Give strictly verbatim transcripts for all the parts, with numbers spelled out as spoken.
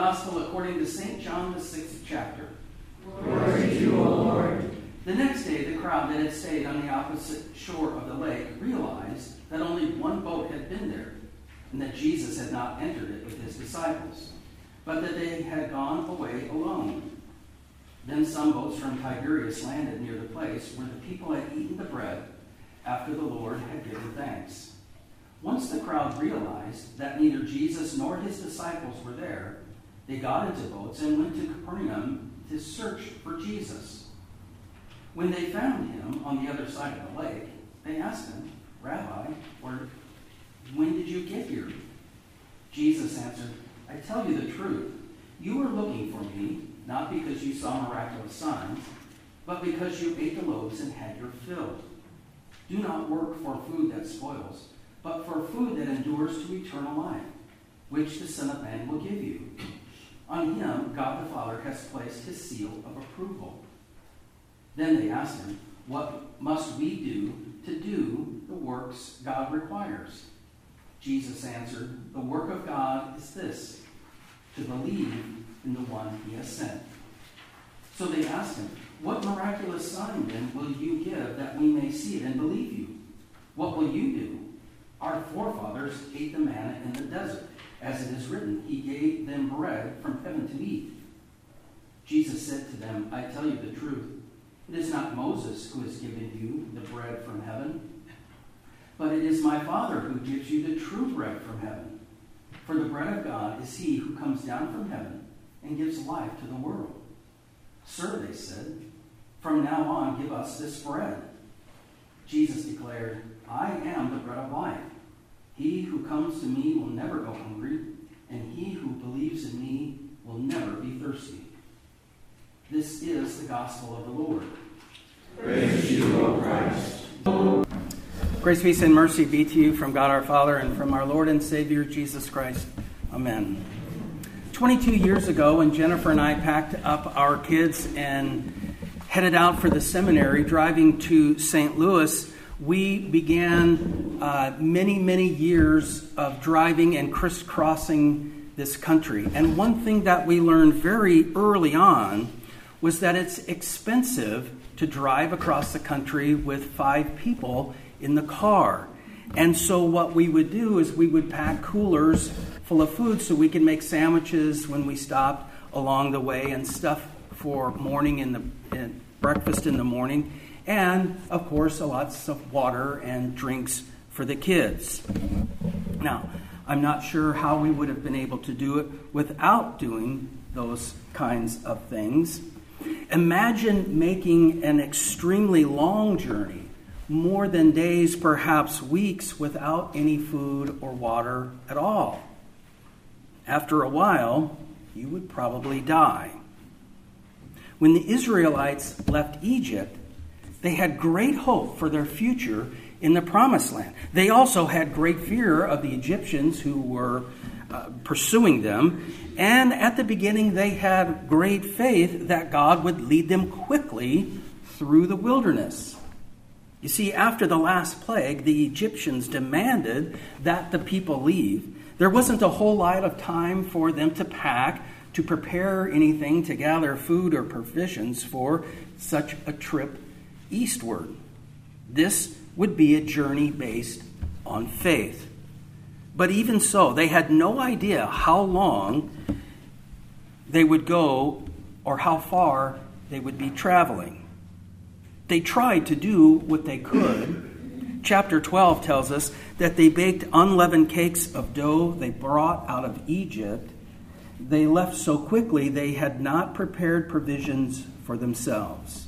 Gospel according to Saint John, the sixth chapter. Glory to you, O Lord. The next day, the crowd that had stayed on the opposite shore of the lake realized that only one boat had been there, and that Jesus had not entered it with his disciples, but that they had gone away alone. Then some boats from Tiberias landed near the place where the people had eaten the bread after the Lord had given thanks. Once the crowd realized that neither Jesus nor his disciples were there, they got into boats and went to Capernaum to search for Jesus. When they found him on the other side of the lake, they asked him, "Rabbi, or when did you get here?" Jesus answered, "I tell you the truth. You were looking for me, not because you saw miraculous signs, but because you ate the loaves and had your fill. Do not work for food that spoils, but for food that endures to eternal life, which the Son of Man will give you. On him, God the Father has placed his seal of approval." Then they asked him, "What must we do to do the works God requires?" Jesus answered, "The work of God is this, to believe in the one he has sent." So they asked him, "What miraculous sign then will you give that we may see it and believe you? What will you do? Our forefathers ate the manna in the desert. As it is written, he gave them bread from heaven to eat." Jesus said to them, "I tell you the truth. It is not Moses who has given you the bread from heaven, but it is my Father who gives you the true bread from heaven. For the bread of God is he who comes down from heaven and gives life to the world." "Sir," they said, "from now on give us this bread." Jesus declared, "I am the bread of life. He who comes to me will never go hungry, and he who believes in me will never be thirsty." This is the gospel of the Lord. Praise to you, O Christ. Grace, peace, and mercy be to you from God our Father and from our Lord and Savior Jesus Christ. Amen. twenty-two years ago, when Jennifer and I packed up our kids and headed out for the seminary, driving to Saint Louis, we began uh, many, many years of driving and crisscrossing this country. And one thing that we learned very early on was that it's expensive to drive across the country with five people in the car. And so what we would do is we would pack coolers full of food so we could make sandwiches when we stopped along the way and stuff for morning in the in breakfast in the morning. And, of course, lots of water and drinks for the kids. Now, I'm not sure how we would have been able to do it without doing those kinds of things. Imagine making an extremely long journey, more than days, perhaps weeks, without any food or water at all. After a while, you would probably die. When the Israelites left Egypt, they had great hope for their future in the Promised Land. They also had great fear of the Egyptians who were uh, pursuing them. And at the beginning, they had great faith that God would lead them quickly through the wilderness. You see, after the last plague, the Egyptians demanded that the people leave. There wasn't a whole lot of time for them to pack, to prepare anything, to gather food or provisions for such a trip eastward. This would be a journey based on faith. But even so, they had no idea how long they would go or how far they would be traveling. They tried to do what they could. Chapter twelve tells us that they baked unleavened cakes of dough they brought out of Egypt. They left so quickly they had not prepared provisions for themselves.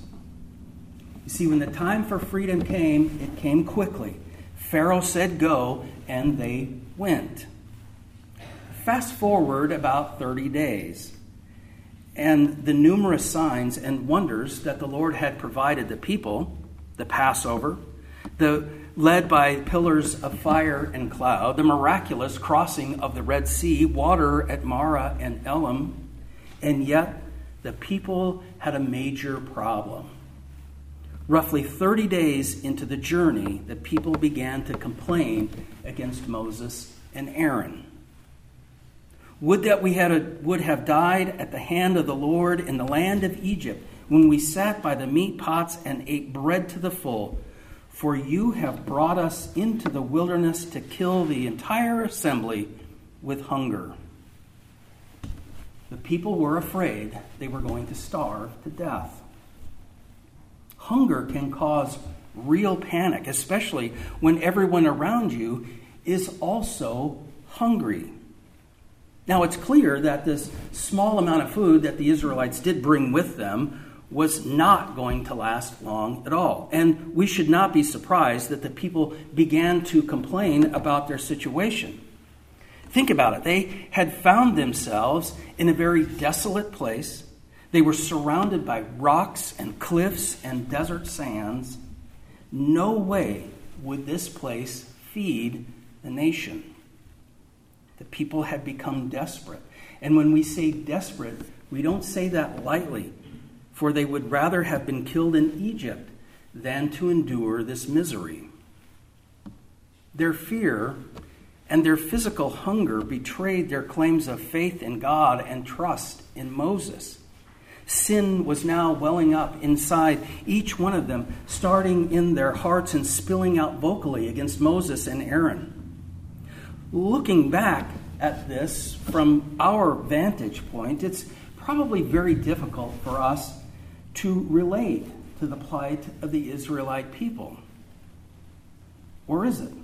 You see, when the time for freedom came, it came quickly. Pharaoh said go, and they went. Fast forward about thirty days, and the numerous signs and wonders that the Lord had provided the people, the Passover, the led by pillars of fire and cloud, the miraculous crossing of the Red Sea, water at Marah and Elim, and yet the people had a major problem. Roughly thirty days into the journey, the people began to complain against Moses and Aaron. Would that we had a, would have died at the hand of the Lord in the land of Egypt, when we sat by the meat pots and ate bread to the full. For you have brought us into the wilderness to kill the entire assembly with hunger." The people were afraid they were going to starve to death. Hunger can cause real panic, especially when everyone around you is also hungry. Now, it's clear that this small amount of food that the Israelites did bring with them was not going to last long at all. And we should not be surprised that the people began to complain about their situation. Think about it. They had found themselves in a very desolate place. They were surrounded by rocks and cliffs and desert sands. No way would this place feed the nation. The people had become desperate. And when we say desperate, we don't say that lightly, for they would rather have been killed in Egypt than to endure this misery. Their fear and their physical hunger betrayed their claims of faith in God and trust in Moses. Sin was now welling up inside each one of them, starting in their hearts and spilling out vocally against Moses and Aaron. Looking back at this from our vantage point, it's probably very difficult for us to relate to the plight of the Israelite people. Or is it?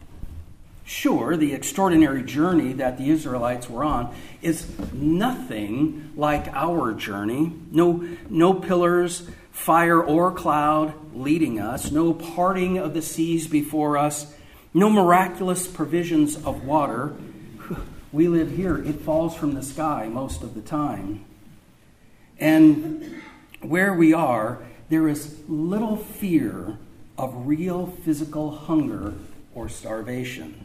Sure, the extraordinary journey that the Israelites were on is nothing like our journey. No, no pillars, fire, or cloud leading us. No parting of the seas before us. No miraculous provisions of water. We live here. It falls from the sky most of the time. And where we are, there is little fear of real physical hunger or starvation.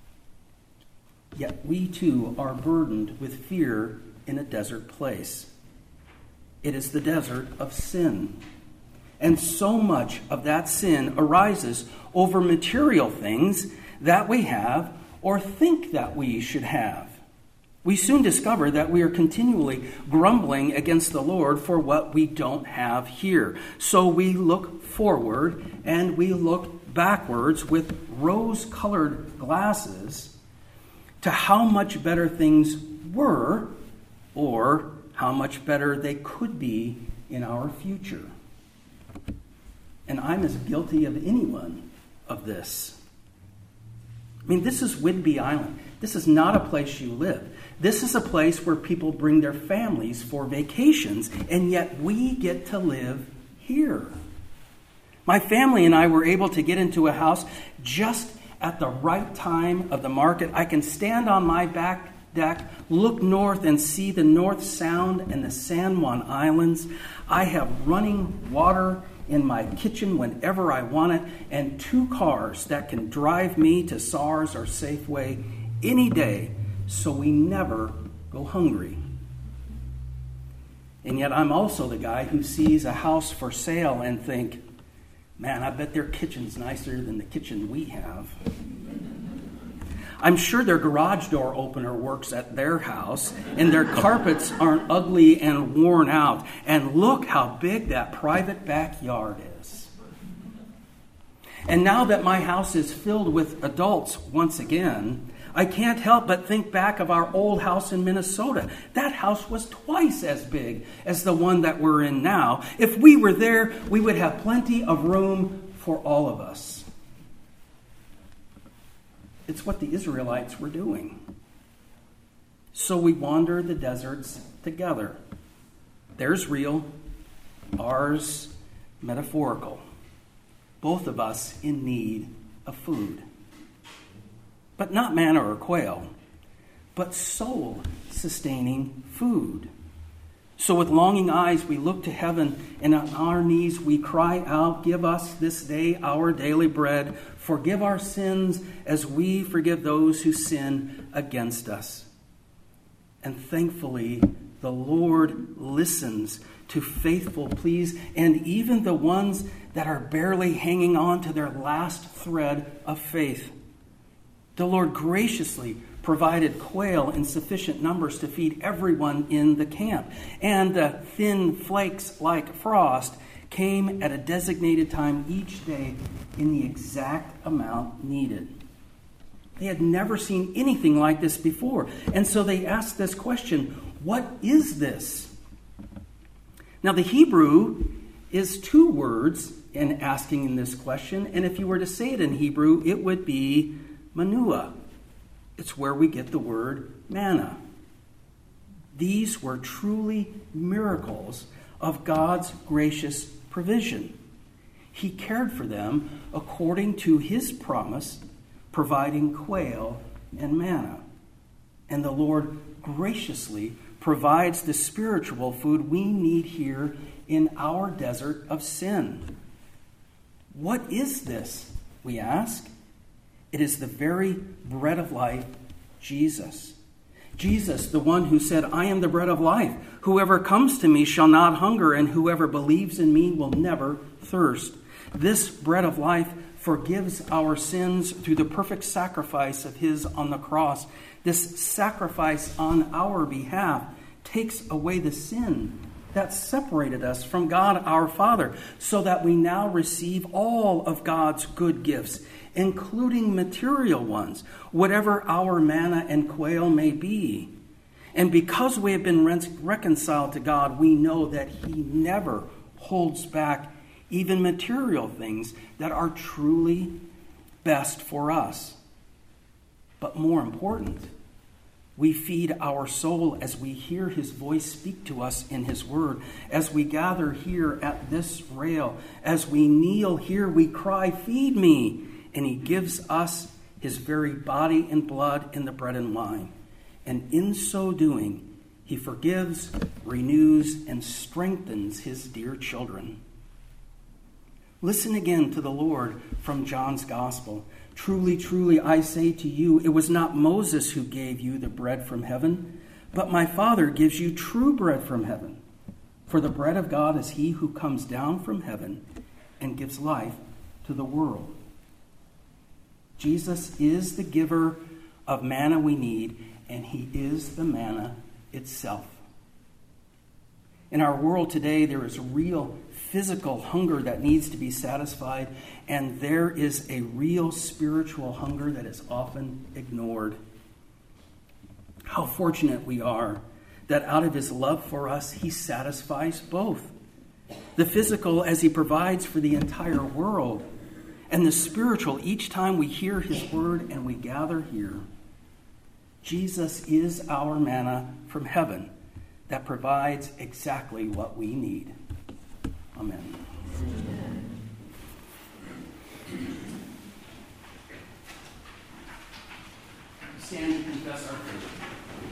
Yet we too are burdened with fear in a desert place. It is the desert of sin. And so much of that sin arises over material things that we have or think that we should have. We soon discover that we are continually grumbling against the Lord for what we don't have here. So we look forward and we look backwards with rose-colored glasses to how much better things were or how much better they could be in our future. And I'm as guilty of anyone of this. I mean, this is Whidbey Island. This is not a place you live. This is a place where people bring their families for vacations, and yet we get to live here. My family and I were able to get into a house just at the right time of the market. I can stand on my back deck, look north and see the North Sound and the San Juan Islands. I have running water in my kitchen whenever I want it, and two cars that can drive me to S A R S or Safeway any day, so we never go hungry. And yet I'm also the guy who sees a house for sale and think, man, I bet their kitchen's nicer than the kitchen we have. I'm sure their garage door opener works at their house, and their carpets aren't ugly and worn out. And look how big that private backyard is. And now that my house is filled with adults once again, I can't help but think back of our old house in Minnesota. That house was twice as big as the one that we're in now. If we were there, we would have plenty of room for all of us. It's what the Israelites were doing. So we wander the deserts together. Theirs real, ours metaphorical. Both of us in need of food. But not manna or quail, but soul-sustaining food. So with longing eyes we look to heaven, and on our knees we cry out, give us this day our daily bread. Forgive our sins as we forgive those who sin against us. And thankfully, the Lord listens to faithful pleas, and even the ones that are barely hanging on to their last thread of faith. The Lord graciously provided quail in sufficient numbers to feed everyone in the camp. And the thin flakes like frost came at a designated time each day in the exact amount needed. They had never seen anything like this before. And so they asked this question, what is this? Now the Hebrew is two words in asking in this question. And if you were to say it in Hebrew, it would be manua. It's where we get the word manna. These were truly miracles of God's gracious provision. He cared for them according to his promise, providing quail and manna. And the Lord graciously provides the spiritual food we need here in our desert of sin. What is this, we ask? It is the very bread of life, Jesus. Jesus, the one who said, I am the bread of life. Whoever comes to me shall not hunger, and whoever believes in me will never thirst. This bread of life forgives our sins through the perfect sacrifice of his on the cross. This sacrifice on our behalf takes away the sin that separated us from God our Father, so that we now receive all of God's good gifts, including material ones, whatever our manna and quail may be. And because we have been reconciled to God, we know that he never holds back even material things that are truly best for us. But more important, we feed our soul as we hear his voice speak to us in his word. As we gather here at this rail, as we kneel here, we cry, feed me. And he gives us his very body and blood in the bread and wine. And in so doing, he forgives, renews, and strengthens his dear children. Listen again to the Lord from John's Gospel. Truly, truly, I say to you, it was not Moses who gave you the bread from heaven, but my Father gives you true bread from heaven. For the bread of God is he who comes down from heaven and gives life to the world. Jesus is the giver of manna we need, and he is the manna itself. In our world today, there is real physical hunger that needs to be satisfied, and there is a real spiritual hunger that is often ignored. How fortunate we are that out of his love for us, he satisfies both. The physical as he provides for the entire world, and the spiritual each time we hear his word and we gather here. Jesus is our manna from heaven that provides exactly what we need. Amen. Stand and confess our faith.